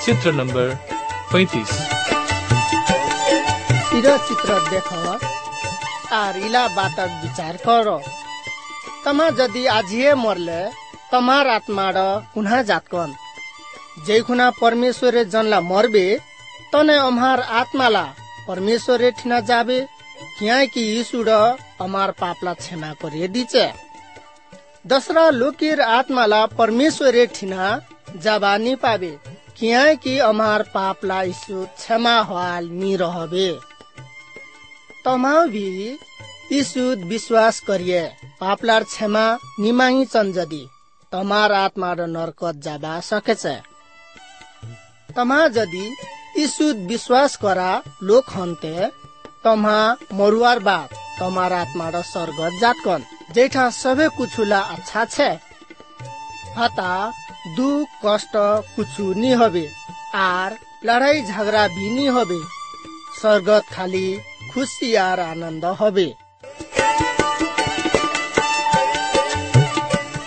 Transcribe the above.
चित्र नंबर 35। चित्र देख आर इला बातक विचार कर। तमा जदि आजिए मरले तमार आत्मा पुनः जातकन जे खुना परमेश्वरे जनला मरबे तने अमार आत्माला परमेश्वरे ठिना जाबे क्या कि यीशु अमार पापला क्षमा करे दीचे। दसरा लोकीर आत्माला परमेश्वरे ठिना जाबा नी पाबे क्या कि अमार पापला यीशु क्षमा हाल नी रहबे। तमा भी यीशु विश्वास करिए पापलार क्षमा निमाही चन जदि तमार आत्मा नरकत जाबा सकेछ। तमा जदि यीशु विश्वास करा लोक हन्ते तमा मरुआर बाद तमार आत्मा स्वर्ग जातकन जेठा सबै कुछुला अच्छा छे। हता दुख कष्ट कुछु नी हबे आर लड़ाई झगड़ा भी नी हबे। स्वर्गत खाली खुशी आर आनंद हबे।